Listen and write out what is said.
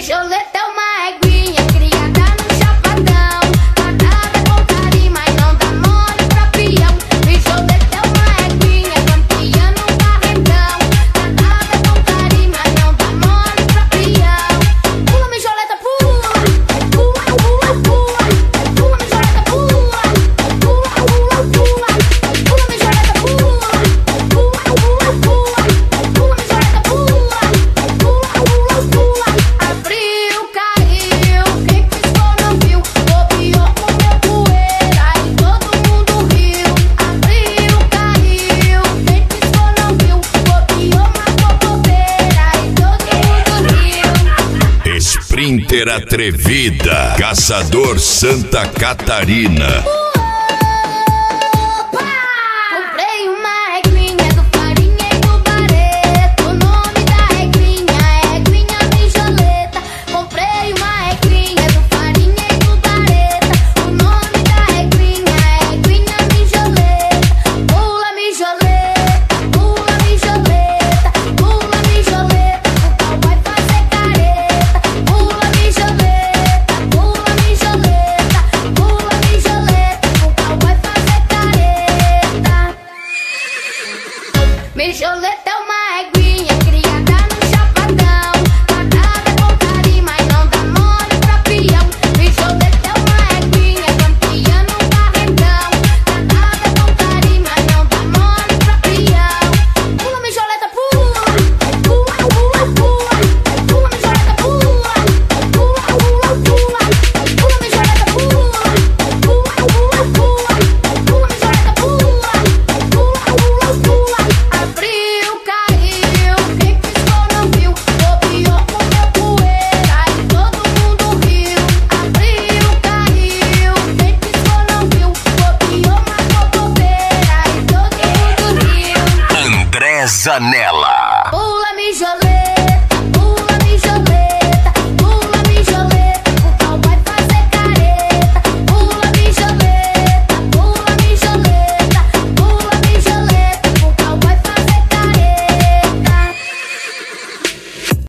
Mijoleta é uma eguinha criada no chapadão, tratada com carinho, mas não dá mole pra peão. Mijoleta é uma eguinha campeã no barrendão, tratada com carinho, mas não dá mole pra peão. Pula, mijoleta, pula, pula, pula, pula, pula, mijoleta, pula, pula, pula, pula, pula, mijoleta, pula, pula, pula, pula, pula, mijoleta, pula, pula, pula, pula. Abriu, caiu, quem piscou não viu, bobeou, comeu poeira e todo mundo riu. Abriu, caiu, quem piscou não viu, bobeou, matou bobeira e todo mundo riu. Sprinter atrevida, Caçador Santa Catarina. Comprei uma eguinha do Farinha e do Barreto. O nome da eguinha é Eguinha Mijoleta. Comprei uma eguinha do Farinha e do Barreto. O nome da eguinha é Eguinha Mijoleta. Pula, mijoleta, pula, mijoleta, pula, mijoleta, o pau vai fazer careta. Pula, mijoleta, pula, mijoleta, pula, mijoleta, o pau vai fazer careta. Mijoleta é uma eguinha criada no chapadão, tratada com carinho, mas não dá mole pra peão. Mijoleta é uma eguinha campeã no barrendão, tratada com carinho, mas não dá mole pra peão. Pula, mijoleta, pula, pula, pula, pula, pula, mijoleta, pula, pula, pula, pula, pula, mijoleta, pula, pula, pula, pula, pula, mijoleta, pula, pula, pula, pula. Abriu, caiu, quem piscou não viu, bobeou, comeu poeira e todo mundo riu. Abriu, caiu, quem piscou não viu, bobeou, matou bobeira e todo mundo riu. André Zanella.